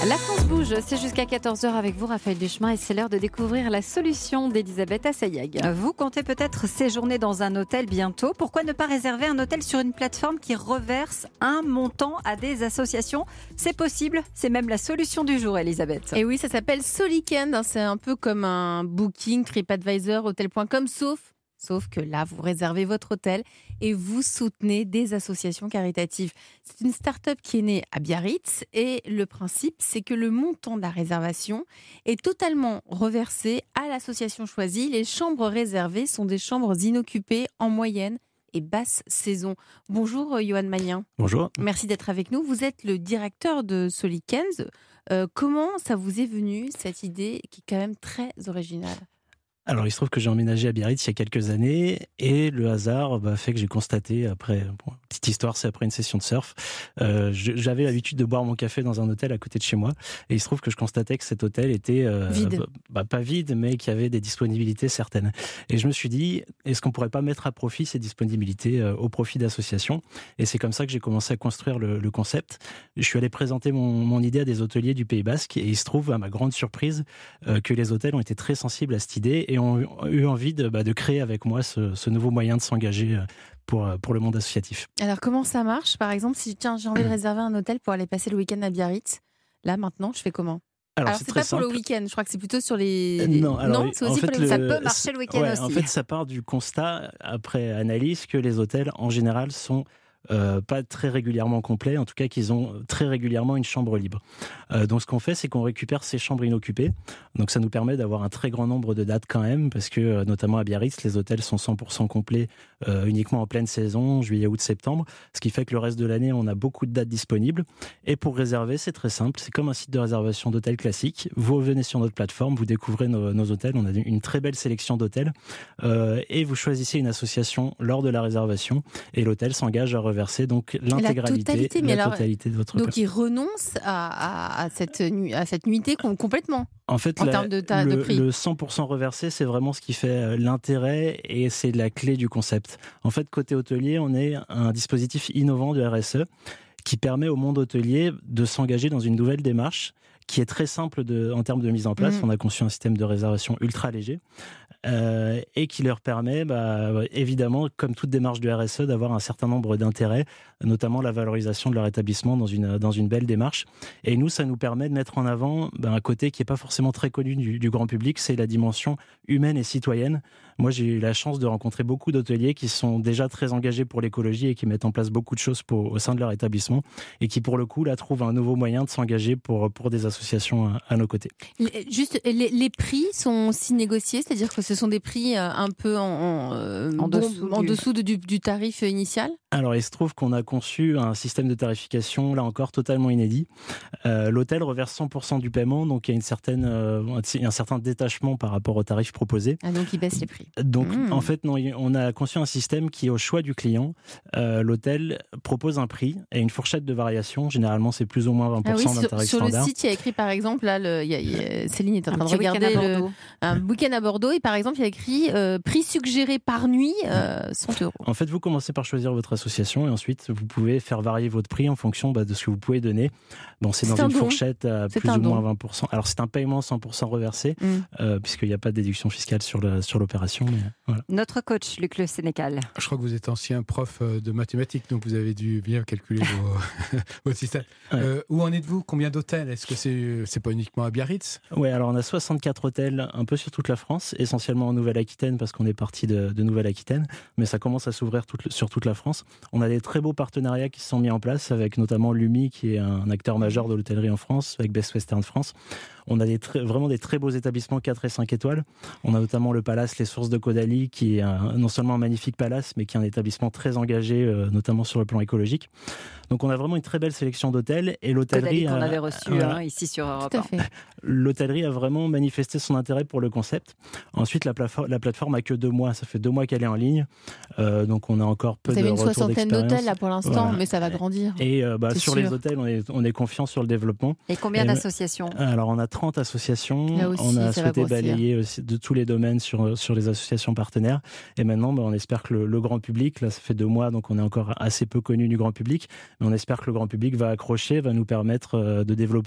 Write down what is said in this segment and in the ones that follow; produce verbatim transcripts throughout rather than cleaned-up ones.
La France bouge, c'est jusqu'à quatorze heures avec vous, Raphaël Duchemin, et c'est l'heure de découvrir la solution d'Elisabeth Assayag. Vous comptez peut-être séjourner dans un hôtel bientôt. Pourquoi ne pas réserver un hôtel sur une plateforme qui reverse un montant à des associations ? C'est possible, c'est même la solution du jour, Elisabeth. Et oui, ça s'appelle Solikend, c'est un peu comme un Booking, TripAdvisor, Hotel point com, sauf... Sauf que là, vous réservez votre hôtel et vous soutenez des associations caritatives. C'est une start-up qui est née à Biarritz et le principe, c'est que le montant de la réservation est totalement reversé à l'association choisie. Les chambres réservées sont des chambres inoccupées en moyenne et basse saison. Bonjour Johan Magnin. Bonjour. Merci d'être avec nous. Vous êtes le directeur de Solikend. Euh, comment ça vous est venu, cette idée qui est quand même très originale ? Alors, il se trouve que j'ai emménagé à Biarritz il y a quelques années et le hasard bah, fait que j'ai constaté, après, bon, petite histoire, c'est après une session de surf, euh, j'avais l'habitude de boire mon café dans un hôtel à côté de chez moi et il se trouve que je constatais que cet hôtel était euh, vide. Bah, pas vide, mais qu'il y avait des disponibilités certaines. Et je me suis dit, est-ce qu'on pourrait pas mettre à profit ces disponibilités euh, au profit d'associations ? Et c'est comme ça que j'ai commencé à construire le, le concept. Je suis allé présenter mon, mon idée à des hôteliers du Pays Basque et il se trouve, à ma grande surprise, euh, que les hôtels ont été très sensibles à cette idée et ont eu envie de, bah, de créer avec moi ce, ce nouveau moyen de s'engager pour, pour le monde associatif. Alors comment ça marche ? Par exemple, si tiens, j'ai envie de réserver un hôtel pour aller passer le week-end à Biarritz, là maintenant, je fais comment ? Alors, alors c'est, c'est très pas pour simple. le week-end, je crois que c'est plutôt sur les... Non, alors, non c'est aussi en fait, pour les... le... Ça peut marcher le week-end ouais, aussi. En fait, ça part du constat, après analyse, que les hôtels, en général, sont Euh, pas très régulièrement complets, en tout cas qu'ils ont très régulièrement une chambre libre. Euh, donc ce qu'on fait, c'est qu'on récupère ces chambres inoccupées. Donc ça nous permet d'avoir un très grand nombre de dates quand même, parce que euh, notamment à Biarritz, les hôtels sont cent pour cent complets euh, uniquement en pleine saison, juillet, août, septembre, ce qui fait que le reste de l'année, on a beaucoup de dates disponibles. Et pour réserver, c'est très simple, c'est comme un site de réservation d'hôtels classique. Vous revenez sur notre plateforme, vous découvrez nos, nos hôtels, on a une très belle sélection d'hôtels, euh, et vous choisissez une association lors de la réservation, et l'hôtel s'engage à reverser donc l'intégralité, la totalité, la mais alors, totalité de votre donc personne. ils renoncent à, à, à, cette, nu- à cette nuitée complètement. En fait, en la, termes de, ta, le, de prix. le cent pour cent reversé, c'est vraiment ce qui fait l'intérêt et c'est la clé du concept. En fait, côté hôtelier, on est un dispositif innovant de R S E qui permet au monde hôtelier de s'engager dans une nouvelle démarche qui est très simple de, en termes de mise en place. Mmh. On a conçu un système de réservation ultra léger euh, et qui leur permet, bah, évidemment, comme toute démarche de R S E, d'avoir un certain nombre d'intérêts, notamment la valorisation de leur établissement dans une, dans une belle démarche. Et nous, ça nous permet de mettre en avant bah, un côté qui n'est pas forcément très connu du, du grand public, c'est la dimension humaine et citoyenne. Moi, j'ai eu la chance de rencontrer beaucoup d'hôteliers qui sont déjà très engagés pour l'écologie et qui mettent en place beaucoup de choses pour, au sein de leur établissement et qui, pour le coup, là, trouvent un nouveau moyen de s'engager pour, pour des associations à, à nos côtés. Juste, les, les prix sont aussi négociés, c'est-à-dire que ce sont des prix un peu en, en, euh, en bon, dessous, en du... dessous de, du, du tarif initial ? Alors, il se trouve qu'on a conçu un système de tarification, là encore, totalement inédit. Euh, l'hôtel reverse cent pour cent du paiement, donc il y a une certaine, euh, un certain détachement par rapport au tarif proposé. Ah, donc il baisse les prix. Donc, mmh. en fait, non, on a conçu un système qui est au choix du client. Euh, l'hôtel propose un prix et une fourchette de variation. Généralement, c'est plus ou moins vingt pour cent ah oui, d'un tarif sur, standard. Sur le site, il y a écrit, par exemple, là, le, il y a, il y a, Céline est en train un de regarder le, un ouais. week-end à Bordeaux et, par exemple, il y a écrit euh, prix suggéré par nuit, euh, cent euros. En fait, vous commencez par choisir votre association et ensuite, vous pouvez faire varier votre prix en fonction bah, de ce que vous pouvez donner. Bon, c'est, c'est dans une don. fourchette à c'est plus ou don. moins vingt pour cent. Alors, c'est un paiement cent pour cent reversé, mmh. euh, puisqu'il n'y a pas de déduction fiscale sur, le, sur l'opération. Mais, voilà. Notre coach, Luc Le Sénécal. Je crois que vous êtes ancien prof de mathématiques, donc vous avez dû bien calculer vos, votre système. Ouais. Euh, où en êtes-vous ? Combien d'hôtels ? Est-ce que c'est, c'est pas uniquement à Biarritz ? Oui, alors on a soixante-quatre hôtels un peu sur toute la France, essentiellement en Nouvelle-Aquitaine, parce qu'on est parti de, de Nouvelle-Aquitaine, mais ça commence à s'ouvrir toute, sur toute la France. On a des très beaux partenariats qui se sont mis en place, avec notamment L U M I, qui est un acteur majeur de l'hôtellerie en France, avec Best Western France. On a des très, vraiment des très beaux établissements quatre et cinq étoiles. On a notamment le Palace Les Sources de Caudalie, qui est un, non seulement un magnifique palace, mais qui est un établissement très engagé, euh, notamment sur le plan écologique. Donc on a vraiment une très belle sélection d'hôtels et l'hôtellerie... Caudalie qu'on a, avait reçu euh, hein, ici sur Europe. Tout à fait. L'hôtellerie a vraiment manifesté son intérêt pour le concept. Ensuite, la, plafo- la plateforme a que deux mois. Ça fait deux mois qu'elle est en ligne. Euh, donc on a encore peu Vous de avez une retours soixantaine d'expérience. d'hôtels là pour l'instant, voilà. Mais ça va grandir. Et euh, bah, sur sûr. les hôtels, on est, on est confiant sur le développement. Et combien et, d'associations ? Alors on a trente associations. Là aussi, on a ça va souhaité grossir. balayer aussi de tous les domaines sur, sur les associations partenaires. Et maintenant, bah, on espère que le, le grand public, là ça fait deux mois, donc on est encore assez peu connu du grand public, mais on espère que le grand public va accrocher, va nous permettre euh, de développer avec nous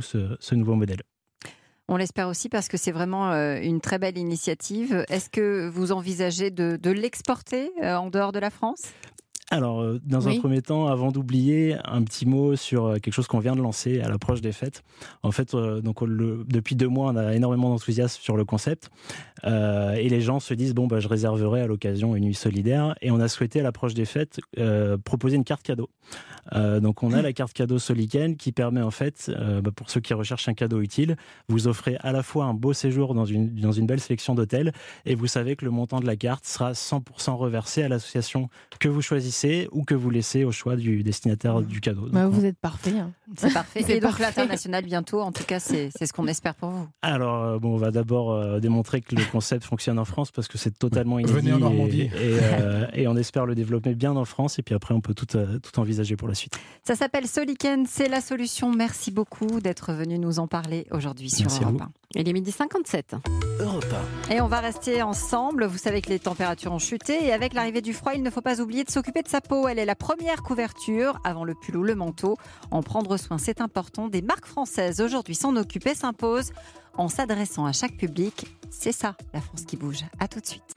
ce, ce nouveau modèle. On l'espère aussi parce que c'est vraiment une très belle initiative. Est-ce que vous envisagez de, de l'exporter en dehors de la France ? Alors, dans oui. un premier temps, avant d'oublier, un petit mot sur quelque chose qu'on vient de lancer à l'approche des fêtes. En fait, euh, donc, le, depuis deux mois, on a énormément d'enthousiasme sur le concept. Euh, et les gens se disent, bon, bah, je réserverai à l'occasion une nuit solidaire. Et on a souhaité, à l'approche des fêtes, euh, proposer une carte cadeau. Euh, donc, on a la carte cadeau Soliken qui permet, en fait, euh, bah, pour ceux qui recherchent un cadeau utile, vous offrez à la fois un beau séjour dans une, dans une belle sélection d'hôtels et vous savez que le montant de la carte sera cent pour cent reversé à l'association que vous choisissez ou que vous laissez au choix du destinataire du cadeau. Donc, bah, vous êtes parfait. Hein. C'est parfait. C'est et donc parfait. l'international bientôt, en tout cas, c'est, c'est ce qu'on espère pour vous. Alors, euh, bon, on va d'abord euh, démontrer que le concept fonctionne en France parce que c'est totalement inédit. Venez en Normandie. Et, et, euh, et on espère le développer bien en France et puis après on peut tout, euh, tout envisager pour la suite. Ça s'appelle Soliken, c'est la solution. Merci beaucoup d'être venu nous en parler aujourd'hui sur Merci Europe un. Il est midi cinquante-sept. Europe un. Et on va rester ensemble. Vous savez que les températures ont chuté et avec l'arrivée du froid, il ne faut pas oublier de s'occuper de sa peau. Elle est la première couverture avant le pull ou le manteau. En prendre soin, c'est important. Des marques françaises aujourd'hui s'en occupent et s'imposent en s'adressant à chaque public. C'est ça, la France qui bouge. À tout de suite.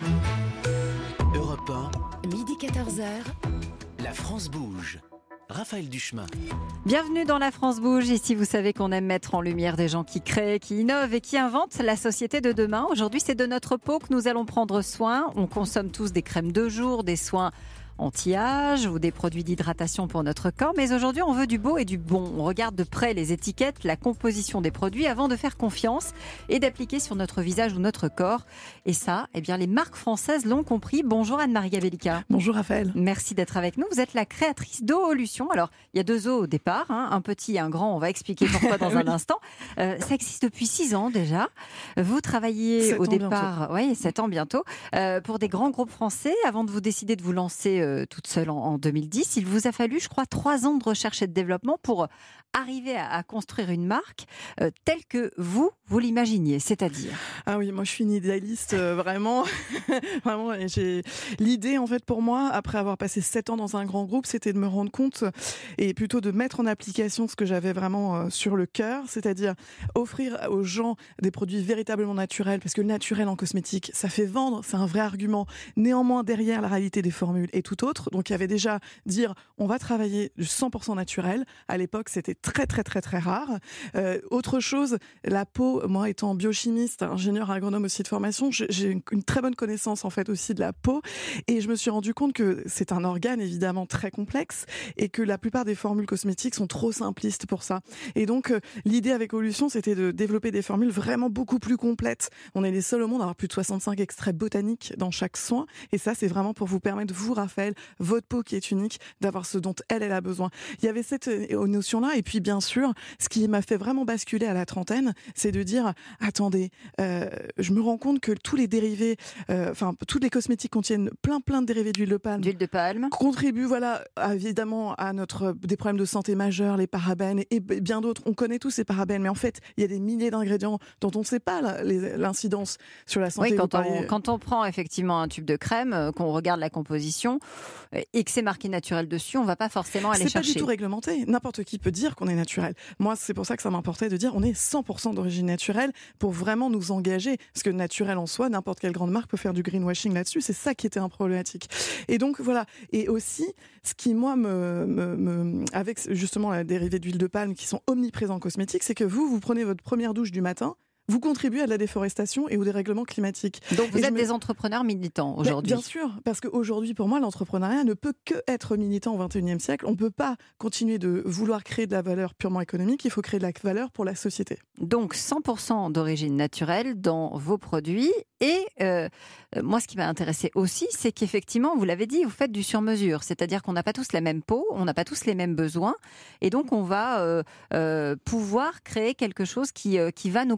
Europe un. midi quatorze heures. La France bouge. Raphaël Duchemin. Bienvenue dans La France bouge. Ici, vous savez qu'on aime mettre en lumière des gens qui créent, qui innovent et qui inventent la société de demain. Aujourd'hui, c'est de notre peau que nous allons prendre soin. On consomme tous des crèmes de jour, des soins anti-âge ou des produits d'hydratation pour notre corps. Mais aujourd'hui, on veut du beau et du bon. On regarde de près les étiquettes, la composition des produits avant de faire confiance et d'appliquer sur notre visage ou notre corps. Et ça, eh bien, les marques françaises l'ont compris. Bonjour Anne-Marie Gabellica. Bonjour Raphaël. Merci d'être avec nous. Vous êtes la créatrice d'Oolution. Alors, il y a deux eaux au départ, hein, un petit et un grand. On va expliquer pourquoi dans un instant. Euh, ça existe depuis six ans déjà. Vous travaillez au départ, oui, sept ans bientôt, euh, pour des grands groupes français avant de vous décider de vous lancer euh, toute seule en, en deux mille dix. Il vous a fallu, je crois, trois ans de recherche et de développement pour arriver à, à construire une marque euh, telle que vous, vous l'imaginiez, c'est-à-dire? Ah oui, moi je suis une idéaliste, euh, vraiment. vraiment et j'ai... L'idée, en fait, pour moi, après avoir passé sept ans dans un grand groupe, c'était de me rendre compte et plutôt de mettre en application ce que j'avais vraiment euh, sur le cœur, c'est-à-dire offrir aux gens des produits véritablement naturels, parce que le naturel en cosmétique, ça fait vendre, c'est un vrai argument. Néanmoins, derrière la réalité des formules et tout autre, donc il y avait déjà dire, on va travailler du cent pour cent naturel. À l'époque, c'était très très très très rare. Euh, autre chose, la peau, moi étant biochimiste, ingénieur agronome aussi de formation, j'ai une très bonne connaissance en fait aussi de la peau et je me suis rendu compte que c'est un organe évidemment très complexe et que la plupart des formules cosmétiques sont trop simplistes pour ça. Et donc euh, l'idée avec Oolution, c'était de développer des formules vraiment beaucoup plus complètes. On est les seuls au monde à avoir plus de soixante-cinq extraits botaniques dans chaque soin et ça c'est vraiment pour vous permettre, vous Raphaël, votre peau qui est unique, d'avoir ce dont elle, elle a besoin. Il y avait cette notion-là et puis bien sûr, ce qui m'a fait vraiment basculer à la trentaine, c'est de dire, attendez, euh, je me rends compte que tous les dérivés, euh, enfin, tous les cosmétiques contiennent plein plein de dérivés d'huile de palme. D'huile de palme. Contribuent, voilà, à, évidemment à notre, des problèmes de santé majeurs, les parabènes et bien d'autres. On connaît tous ces parabènes, mais en fait, il y a des milliers d'ingrédients dont on ne sait pas l'incidence sur la santé. Oui, quand on, quand on prend effectivement un tube de crème, euh, qu'on regarde la composition et que c'est marqué naturel dessus, on ne va pas forcément aller chercher. C'est pas du tout réglementé. N'importe qui peut dire qu'on est naturel. Moi, c'est pour ça que ça m'importait de dire on est cent pour cent d'origine naturelle pour vraiment nous engager. Parce que naturel en soi, n'importe quelle grande marque peut faire du greenwashing là-dessus. C'est ça qui était un problématique. Et donc, voilà. Et aussi, ce qui, moi, me, me, me avec justement la dérivée d'huile de palme qui sont omniprésents en cosmétique, c'est que vous, vous prenez votre première douche du matin, vous contribuez à de la déforestation et au dérèglement climatique. Donc vous et êtes me... des entrepreneurs militants aujourd'hui. Bien sûr, parce qu'aujourd'hui, pour moi, l'entrepreneuriat ne peut que être militant au vingt et unième siècle. On ne peut pas continuer de vouloir créer de la valeur purement économique, il faut créer de la valeur pour la société. Donc cent pour cent d'origine naturelle dans vos produits. Et euh, moi, ce qui m'a intéressé aussi, c'est qu'effectivement, vous l'avez dit, vous faites du sur-mesure. C'est-à-dire qu'on n'a pas tous la même peau, on n'a pas tous les mêmes besoins. Et donc, on va euh, euh, pouvoir créer quelque chose qui, euh, qui va nous correspondre.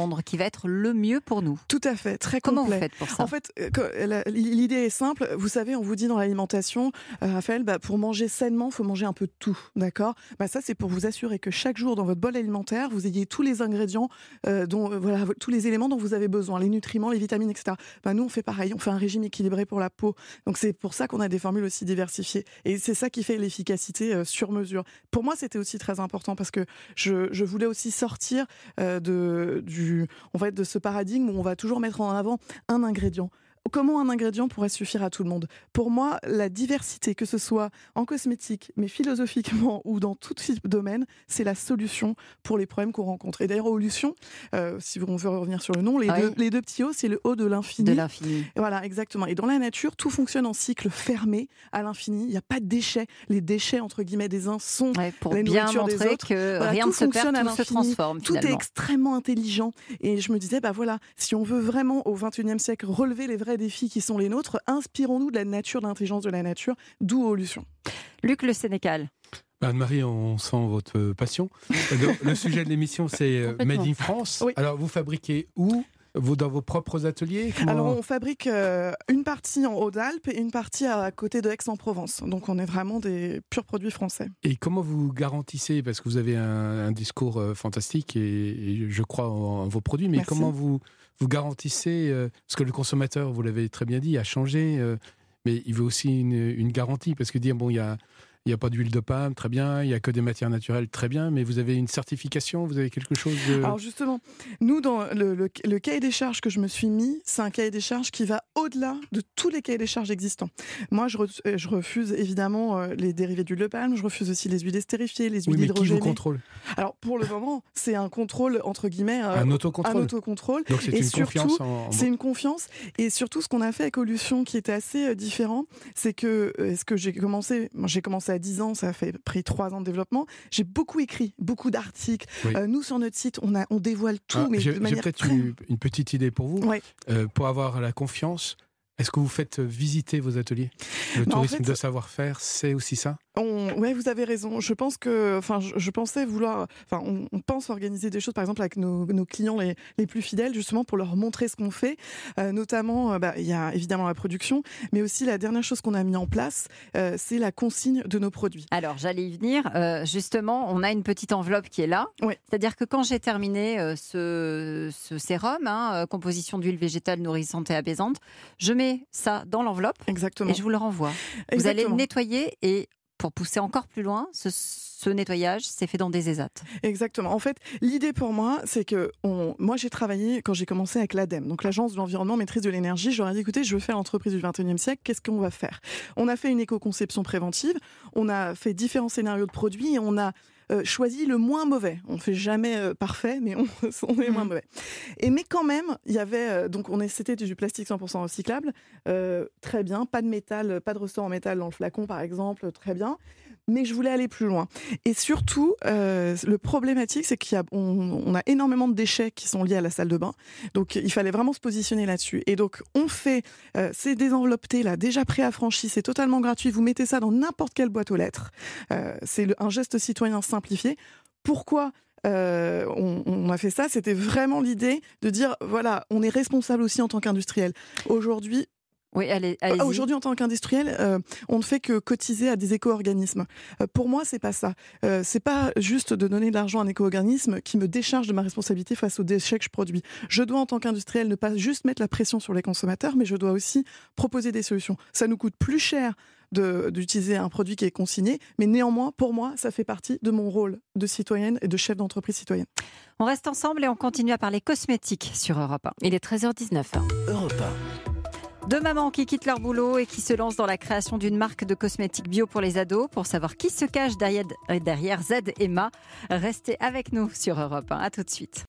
correspondre, qui va être le mieux pour nous. Tout à fait, très Comment complet. vous faites pour ça? En fait, l'idée est simple. Vous savez, on vous dit dans l'alimentation, euh, Raphaël, bah, pour manger sainement, il faut manger un peu de tout, d'accord? Bah, ça, c'est pour vous assurer que chaque jour, dans votre bol alimentaire, vous ayez tous les ingrédients, euh, dont, euh, voilà, tous les éléments dont vous avez besoin, les nutriments, les vitamines, et cetera. Bah, nous, on fait pareil, on fait un régime équilibré pour la peau. Donc, c'est pour ça qu'on a des formules aussi diversifiées. Et c'est ça qui fait l'efficacité euh, sur mesure. Pour moi, c'était aussi très important parce que je, je voulais aussi sortir euh, de, du, on va être de ce paradigme où on va toujours mettre en avant un ingrédient. Comment un ingrédient pourrait suffire à tout le monde? Pour moi, la diversité, que ce soit en cosmétique, mais philosophiquement ou dans tout type de domaine, c'est la solution pour les problèmes qu'on rencontre. Et d'ailleurs, Olution, euh, si on veut revenir sur le nom, les, ah deux, oui. les deux petits hauts, c'est le haut de l'infini. De l'infini. Voilà, exactement. Et dans la nature, tout fonctionne en cycle fermé à l'infini. Il n'y a pas de déchets. Les déchets, entre guillemets, des uns sont ouais, pour la bien nourriture montrer des autres. que voilà, rien ne se perd, tout se transforme. Tout finalement. est extrêmement intelligent. Et je me disais, bah voilà, si on veut vraiment, au vingt et unième siècle, relever les vrais défis qui sont les nôtres, inspirons-nous de la nature, de l'intelligence de la nature, d'où Olution. Luc Le Sénécal. Anne-Marie, on sent votre passion. Le sujet de l'émission, c'est Made in France. Oui. Alors, vous fabriquez où? Vous, dans vos propres ateliers? Comment... Alors, on fabrique euh, une partie en Hautes-Alpes et une partie à côté de Aix-en-Provence. Donc, on est vraiment des purs produits français. Et comment vous garantissez, parce que vous avez un, un discours euh, fantastique et, et je crois en, en vos produits, mais Merci. comment vous, vous garantissez, euh, parce que le consommateur, vous l'avez très bien dit, a changé, euh, mais il veut aussi une, une garantie, parce que dire, bon, il y a... Il n'y a pas d'huile de palme, très bien. Il n'y a que des matières naturelles, très bien. Mais vous avez une certification, vous avez quelque chose de... Alors justement, nous, dans le, le, le cahier des charges que je me suis mis, c'est un cahier des charges qui va au-delà de tous les cahiers des charges existants. Moi, je, re, je refuse évidemment euh, les dérivés d'huile de palme. Je refuse aussi les huiles estérifiées, les huiles oui, mais hydrogénées. Qui vous contrôle? Alors pour le moment, c'est un contrôle, entre guillemets... Euh, un autocontrôle. Un autocontrôle. Donc c'est et une surtout, confiance en... C'est une confiance. Et surtout, ce qu'on a fait avec Olution, qui était assez euh, différent, c'est que, euh, ce que j'ai commencé... Moi, j'ai commencé à dix ans, ça fait pris trois ans de développement. J'ai beaucoup écrit, beaucoup d'articles. Oui. Euh, nous, sur notre site, on, a, on dévoile tout, ah, mais j'ai, de manière J'ai peut-être très... une, une petite idée pour vous. Ouais. Euh, pour avoir la confiance, est-ce que vous faites visiter vos ateliers? Le bah tourisme en fait, de savoir-faire, c'est aussi ça? On, ouais, vous avez raison. Je pense que, enfin, je, je pensais vouloir, enfin, on, on pense organiser des choses, par exemple, avec nos, nos clients les, les plus fidèles, justement, pour leur montrer ce qu'on fait. Euh, notamment, bah, il y a évidemment la production, mais aussi la dernière chose qu'on a mis en place, euh, c'est la consigne de nos produits. Alors, j'allais y venir. Euh, justement, on a une petite enveloppe qui est là. Ouais. C'est-à-dire que quand j'ai terminé euh, ce, ce sérum, hein, euh, composition d'huile végétale nourrissante et apaisante, je mets ça dans l'enveloppe. Exactement. Et je vous le renvoie. Exactement. Vous allez le nettoyer et pour pousser encore plus loin, ce, ce nettoyage, c'est fait dans des ESAT. Exactement. En fait, l'idée pour moi, c'est que on, moi, j'ai travaillé quand j'ai commencé avec l'ADEME, donc l'Agence de l'environnement maîtrise de l'énergie. Je leur ai dit, écoutez, je veux faire l'entreprise du vingt et unième siècle, qu'est-ce qu'on va faire? On a fait une éco-conception préventive, on a fait différents scénarios de produits et on a Euh, choisi le moins mauvais. On ne fait jamais euh, parfait, mais on, on est moins mauvais. Et mais quand même, il y avait euh, donc on est, c'était du plastique cent pour cent recyclable, euh, très bien, pas de métal, pas de ressort en métal dans le flacon par exemple, très bien. Mais je voulais aller plus loin. Et surtout, euh, le problématique, c'est qu'il y a, on, on a énormément de déchets qui sont liés à la salle de bain. Donc, il fallait vraiment se positionner là-dessus. Et donc, on fait euh, ces désenveloppés là, déjà préaffranchis, c'est totalement gratuit. Vous mettez ça dans n'importe quelle boîte aux lettres. Euh, c'est le, un geste citoyen simplifié. Pourquoi Euh, on, on a fait ça? C'était vraiment l'idée de dire, voilà, on est responsable aussi en tant qu'industriel. Aujourd'hui, Oui, allez, allez-y. Aujourd'hui, en tant qu'industriel, euh, on ne fait que cotiser à des éco-organismes. Euh, pour moi, c'est pas ça. Euh, c'est pas juste de donner de l'argent à un éco-organisme qui me décharge de ma responsabilité face aux déchets que je produis. Je dois, en tant qu'industriel, ne pas juste mettre la pression sur les consommateurs, mais je dois aussi proposer des solutions. Ça nous coûte plus cher de, d'utiliser un produit qui est consigné, mais néanmoins, pour moi, ça fait partie de mon rôle de citoyenne et de chef d'entreprise citoyenne. On reste ensemble et on continue à parler cosmétiques sur Europe un. Il est treize heures dix-neuf. Europe un. Deux mamans qui quittent leur boulot et qui se lancent dans la création d'une marque de cosmétiques bio pour les ados. Pour savoir qui se cache derrière, derrière Z et Ma, restez avec nous sur Europe un. À tout de suite.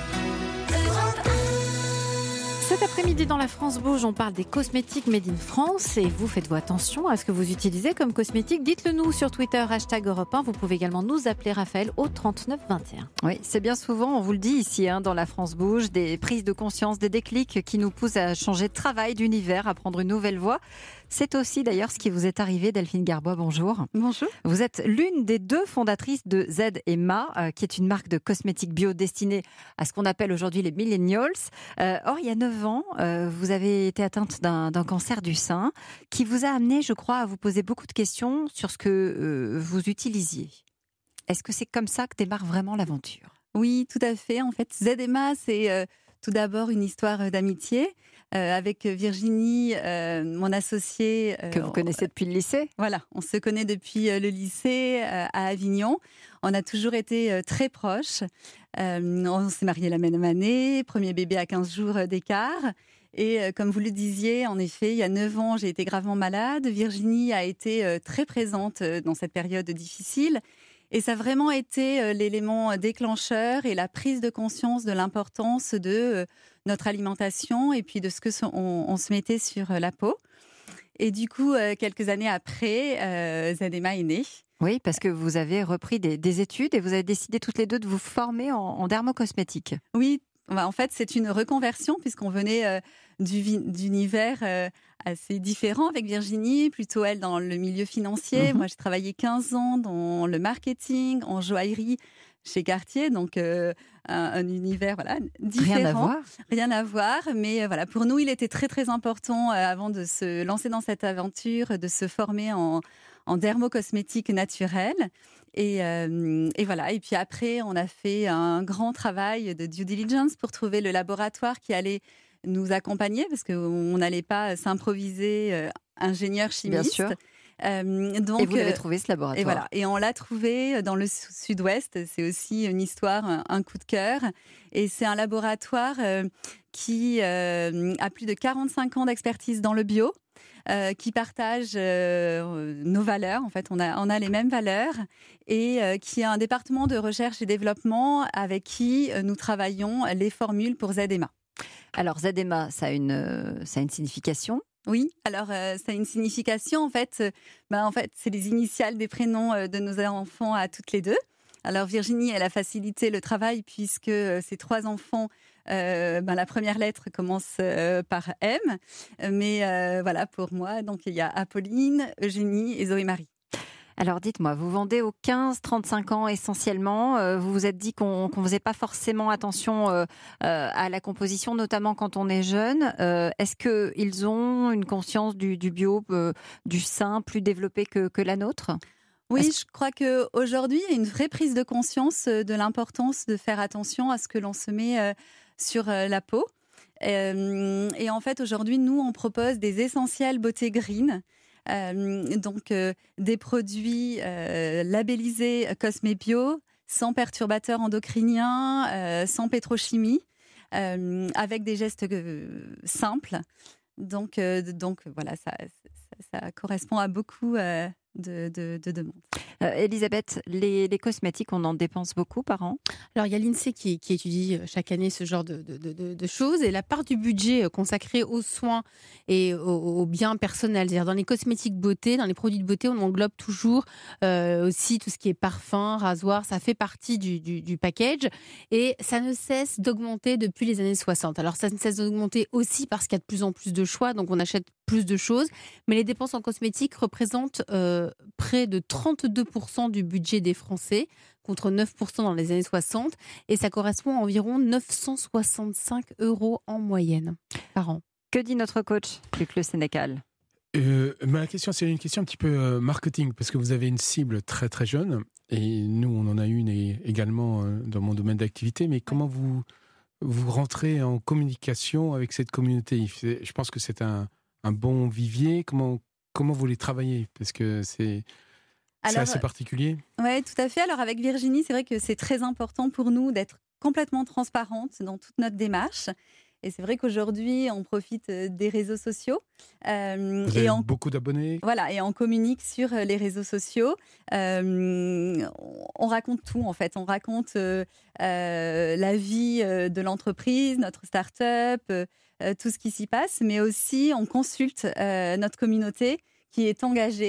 Cet après-midi dans la France Bouge, on parle des cosmétiques made in France et vous faites-vous attention à ce que vous utilisez comme cosmétique? Dites-le nous sur Twitter, hashtag Europe un. Vous pouvez également nous appeler, Raphaël, au trente-neuf vingt et un. Oui, c'est bien souvent, on vous le dit ici, hein, dans la France Bouge, des prises de conscience, des déclics qui nous poussent à changer de travail, d'univers, à prendre une nouvelle voie. C'est aussi d'ailleurs ce qui vous est arrivé, Delphine Garbois, bonjour. Bonjour. Vous êtes l'une des deux fondatrices de Z et Ma, euh, qui est une marque de cosmétiques bio destinée à ce qu'on appelle aujourd'hui les millennials. Euh, or, il y a neuf ans, euh, vous avez été atteinte d'un, d'un cancer du sein qui vous a amené, je crois, à vous poser beaucoup de questions sur ce que euh, vous utilisiez. Est-ce que c'est comme ça que démarre vraiment l'aventure ? Oui, tout à fait. En fait, Z et Ma, c'est euh, tout d'abord une histoire d'amitié. Euh, avec Virginie, euh, mon associée. Euh, que vous connaissez depuis le lycée ? Voilà, on se connaît depuis euh, le lycée euh, à Avignon. On a toujours été euh, très proches. Euh, on s'est mariés la même année, premier bébé à quinze jours d'écart. Et euh, comme vous le disiez, en effet, il y a neuf ans, j'ai été gravement malade. Virginie a été euh, très présente euh, dans cette période difficile. Et ça a vraiment été euh, l'élément déclencheur et la prise de conscience de l'importance de euh, notre alimentation et puis de ce que so- on, on se mettait sur euh, la peau. Et du coup, euh, quelques années après, euh, Z et Ma est née. Oui, parce que vous avez repris des, des études et vous avez décidé toutes les deux de vous former en, en dermocosmétique. Oui, en fait, c'est une reconversion puisqu'on venait euh, du vi- d'univers euh, assez différents avec Virginie, plutôt elle dans le milieu financier. Mmh. Moi, j'ai travaillé quinze ans dans le marketing, en joaillerie chez Cartier, donc euh, un, un univers voilà, différent. Rien à voir. Rien à voir, mais euh, voilà, pour nous, il était très très important, euh, avant de se lancer dans cette aventure, de se former en, en dermocosmétique naturelle. Et, euh, et voilà. Et puis après, on a fait un grand travail de due diligence pour trouver le laboratoire qui allait nous accompagner, parce qu'on n'allait pas s'improviser euh, ingénieur chimiste. Bien sûr. Euh, donc, et vous l'avez trouvé, ce laboratoire. Et voilà. Et on l'a trouvé dans le sud-ouest. C'est aussi une histoire, un coup de cœur. Et c'est un laboratoire euh, qui euh, a plus de quarante-cinq ans d'expertise dans le bio. Euh, qui partagent euh, nos valeurs. En fait, on a, on a les mêmes valeurs et euh, qui a un département de recherche et développement avec qui euh, nous travaillons les formules pour Z et Ma. Alors, Z et Ma, ça a une, euh, ça a une signification. Oui, alors euh, ça a une signification. En fait, euh, ben, en fait, c'est les initiales des prénoms euh, de nos enfants à toutes les deux. Alors Virginie, elle a facilité le travail puisque euh, ses trois enfants, euh, ben, la première lettre commence euh, par M. Mais euh, voilà, pour moi, donc il y a Apolline, Eugénie et Zoé-Marie. Alors dites-moi, vous vendez aux quinze trente-cinq ans essentiellement. Euh, vous vous êtes dit qu'on ne faisait pas forcément attention euh, euh, à la composition, notamment quand on est jeune. Euh, est-ce qu'ils ont une conscience du, du bio, euh, du sain plus développée que, que la nôtre ? Oui, je crois qu'aujourd'hui, il y a une vraie prise de conscience de l'importance de faire attention à ce que l'on se met sur la peau. Et en fait, aujourd'hui, nous, on propose des essentiels beauté green. Donc, des produits labellisés Cosmé Bio, sans perturbateurs endocriniens, sans pétrochimie, avec des gestes simples. Donc, donc voilà, ça, ça, ça correspond à beaucoup de, de, de demandes. Euh, Elisabeth, les, les cosmétiques, on en dépense beaucoup par an ? Alors, il y a l'INSEE qui, qui étudie chaque année ce genre de, de, de, de choses. Et la part du budget consacré aux soins et aux, aux biens personnels, c'est-à-dire dans les cosmétiques beauté, dans les produits de beauté, on englobe toujours euh, aussi tout ce qui est parfum, rasoir. Ça fait partie du, du, du package. Et ça ne cesse d'augmenter depuis les années soixante. Alors, ça ne cesse d'augmenter aussi parce qu'il y a de plus en plus de choix. Donc, on achète plus de choses. Mais les dépenses en cosmétiques représentent euh, près de trente-deux pour cent du budget des Français, contre neuf pour cent dans les années soixante. Et ça correspond à environ neuf cent soixante-cinq euros en moyenne par an. Que dit notre coach, Luc Le Sénécal ? euh, Ma question, c'est une question un petit peu euh, marketing, parce que vous avez une cible très très jeune, et nous, on en a une et, également euh, dans mon domaine d'activité. Mais comment vous, vous rentrez en communication avec cette communauté ? Je pense que c'est un, un bon vivier. Comment, comment vous les travaillez ? Parce que c'est... C'est Alors, assez particulier. Oui, tout à fait. Alors avec Virginie, c'est vrai que c'est très important pour nous d'être complètement transparente dans toute notre démarche. Et c'est vrai qu'aujourd'hui, on profite des réseaux sociaux. Euh, Vous avez et on, beaucoup d'abonnés. Voilà, et on communique sur les réseaux sociaux. Euh, on raconte tout, en fait. On raconte euh, euh, la vie de l'entreprise, notre start-up, euh, tout ce qui s'y passe. Mais aussi, on consulte euh, notre communauté qui est engagée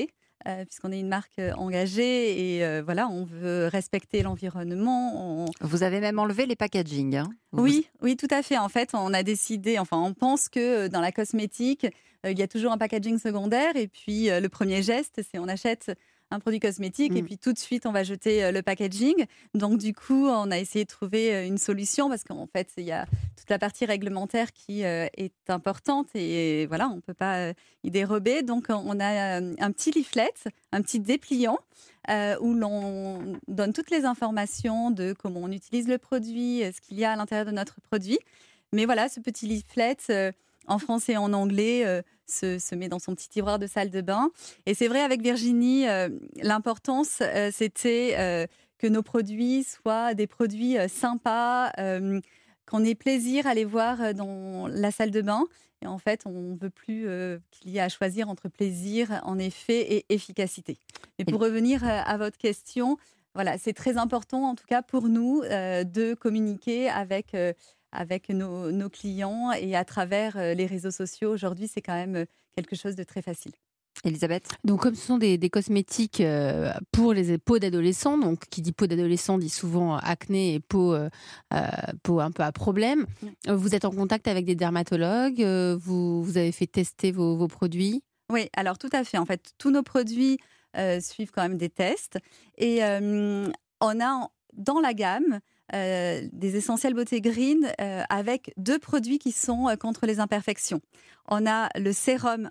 euh, puisqu'on est une marque euh, engagée et euh, voilà, on veut respecter l'environnement. On... Vous avez même enlevé les packaging. Hein. Oui, oui, tout à fait. En fait, on a décidé, enfin, on pense que dans la cosmétique, euh, il y a toujours un packaging secondaire et puis euh, le premier geste, c'est on achète un produit cosmétique mmh. et puis tout de suite on va jeter euh, le packaging. Donc du coup on a essayé de trouver euh, une solution parce qu'en fait il y a toute la partie réglementaire qui euh, est importante et, et voilà, on ne peut pas euh, y dérober. Donc on a euh, un petit leaflet, un petit dépliant euh, où l'on donne toutes les informations de comment on utilise le produit, ce qu'il y a à l'intérieur de notre produit. Mais voilà, ce petit leaflet euh, en français et en anglais euh, se, se met dans son petit tiroir de salle de bain. Et c'est vrai, avec Virginie, euh, l'importance, euh, c'était euh, que nos produits soient des produits euh, sympas, euh, qu'on ait plaisir à les voir dans la salle de bain. Et en fait, on ne veut plus euh, qu'il y ait à choisir entre plaisir, en effet, et efficacité. Mais pour revenir à votre question, voilà, c'est très important, en tout cas pour nous, euh, de communiquer avec... Euh, avec nos, nos clients et à travers les réseaux sociaux. Aujourd'hui, c'est quand même quelque chose de très facile. Elisabeth ? Donc, comme ce sont des, des cosmétiques euh, pour les peaux d'adolescents, donc qui dit peau d'adolescent dit souvent acné et peau, euh, peau un peu à problème. Oui. Vous êtes en contact avec des dermatologues, euh, vous, vous avez fait tester vos, vos produits ? Oui, alors tout à fait. En fait, tous nos produits euh, suivent quand même des tests. Et euh, on a dans la gamme Euh, des essentiels beauté green euh, avec deux produits qui sont euh, contre les imperfections. On a le sérum